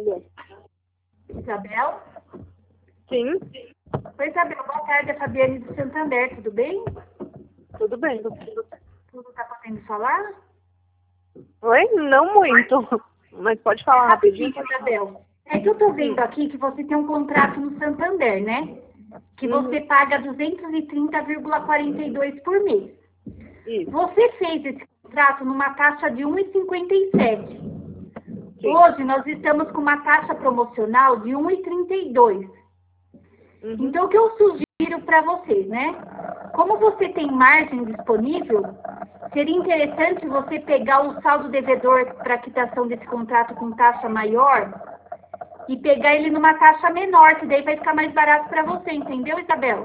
Alô? Isabel? Sim, Oi, Isabel. Boa tarde, a Fabiane do Santander, tudo bem? tudo bem. Tudo tá podendo falar? Oi? Não muito, mas pode falar rapidinho. Rapidinho, Isabel. É que eu tô vendo aqui que você tem um contrato no Santander, né? Que você paga 230,42 por mês. Isso. Você fez esse contrato numa taxa de 1,57. Sim. Hoje nós estamos com uma taxa promocional de 1,32. Então, o que eu sugiro para vocês, né? Como você tem margem disponível, seria interessante você pegar o saldo devedor para quitação desse contrato com taxa maior e pegar ele numa taxa menor, que daí vai ficar mais barato para você, entendeu, Isabel?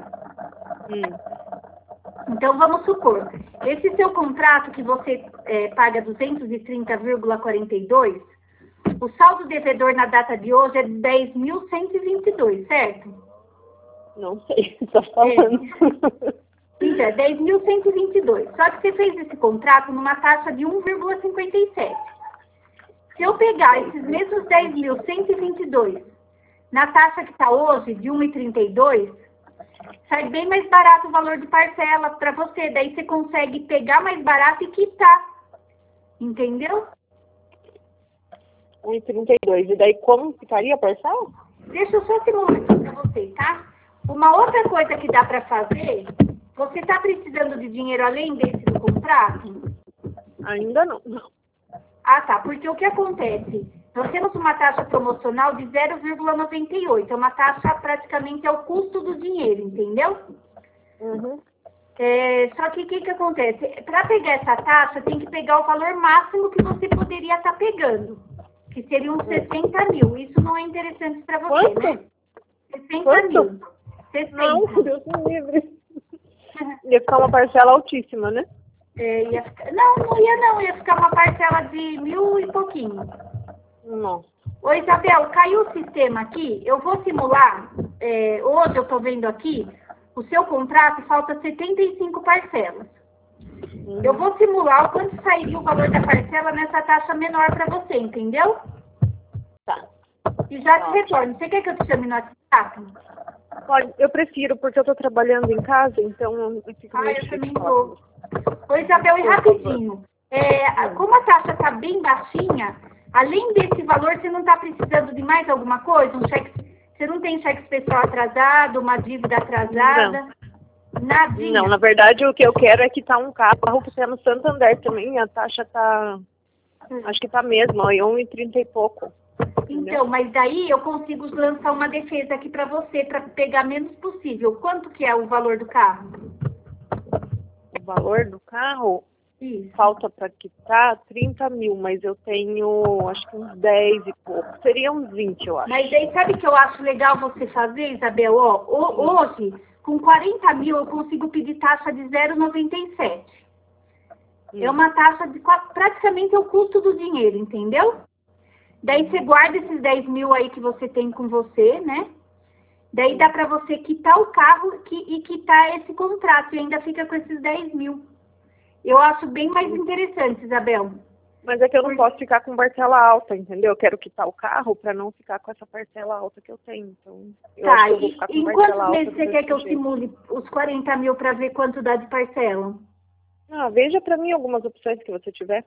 Então, vamos supor, esse seu contrato que você paga 230,42, o saldo devedor na data de hoje é 10.122, certo? Não sei, só falando. Então, é 10.122. Só que você fez esse contrato numa taxa de 1,57. Se eu pegar esses mesmos 10.122 na taxa que está hoje, de 1,32, sai bem mais barato o valor de parcela para você. Daí você consegue pegar mais barato e quitar. Entendeu? 1,32. E daí como ficaria a parcela? Deixa eu só simular aqui para você, tá? Uma outra coisa que dá para fazer, você está precisando de dinheiro além desse do contrato? Ainda não. Ah, tá. Porque o que acontece? Nós temos uma taxa promocional de 0,98. É uma taxa praticamente ao custo do dinheiro, entendeu? Só que o que acontece? Para pegar essa taxa, tem que pegar o valor máximo que você poderia estar pegando, que seriam 60 mil. Isso não é interessante para você, Quanto? né? 60 Quanto? mil. 60. Não, Deus me livre. Ia ficar uma parcela altíssima, né? Ia ficar... Não ia não. Ia ficar uma parcela de 1.000 e pouquinho. Nossa. Ô, Isabel, caiu o sistema aqui. Eu vou simular. Hoje eu estou vendo aqui. O seu contrato falta 75 parcelas. Eu vou simular o quanto sairia o valor da parcela nessa taxa menor para você, entendeu? Tá. E já te retorno. Você quer que eu te chame no WhatsApp? Olha, eu prefiro, porque eu tô trabalhando em casa, então eu fico meio Eu também difícil falar com vou. você. Ô, Isabel, e rapidinho. Como a taxa está bem baixinha, além desse valor, você não está precisando de mais alguma coisa? Você não tem cheque especial atrasado, uma dívida atrasada? Nadinha? Não, na verdade o que eu quero é quitar um carro que tá no Santander também, a taxa tá, acho que tá mesmo, ó, 1,30 e pouco. Então, mas daí eu consigo lançar uma defesa aqui para você, para pegar menos possível. Quanto que é o valor do carro? O valor do carro, Isso. falta para quitar 30 mil, mas eu tenho acho que uns 10 e pouco, seria uns 20 eu acho. Mas daí sabe o que eu acho legal você fazer, Isabel? Hoje, com 40 mil, eu consigo pedir taxa de 0,97. É uma taxa de praticamente o custo do dinheiro, entendeu? Daí você guarda esses 10 mil aí que você tem com você, né? Daí dá para você quitar o carro e quitar esse contrato e ainda fica com esses 10 mil. Eu acho bem mais interessante, Isabel. Mas é que eu não posso ficar com parcela alta, entendeu? Eu quero quitar o carro para não ficar com essa parcela alta que eu tenho. Então, eu acho que eu vou ficar com em parcela quantos alta. meses você quer que eu simule os 40 mil para ver quanto dá de parcela? Veja para mim algumas opções que você tiver.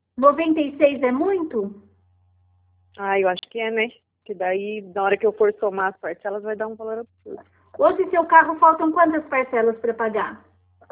96 é muito? Eu acho que é, né? Que daí, na hora que eu for somar as parcelas, vai dar um valor absurdo. Hoje, seu carro, faltam quantas parcelas para pagar?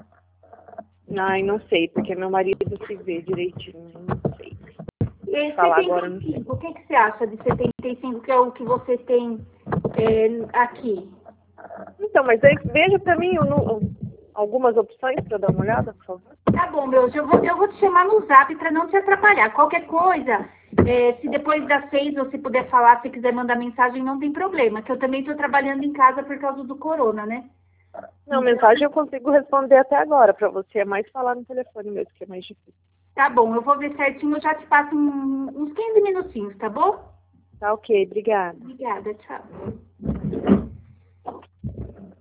Não sei, porque meu marido se vê direitinho, não sei. E Falar 75, agora, não sei. o que você acha de 75, que é o que você tem aqui? Então, mas aí veja para mim algumas opções para dar uma olhada, por favor. Tá bom, meu, eu vou te chamar no Zap para não te atrapalhar. Qualquer coisa, se depois das 6 ou se puder falar, se quiser mandar mensagem, não tem problema, que eu também estou trabalhando em casa por causa do corona, né? Não, mensagem eu consigo responder até agora. Para você é mais falar no telefone mesmo, que é mais difícil. Tá bom, eu vou ver certinho, eu já te passo uns 15 minutinhos, tá bom? Tá ok, obrigada. Obrigada, tchau.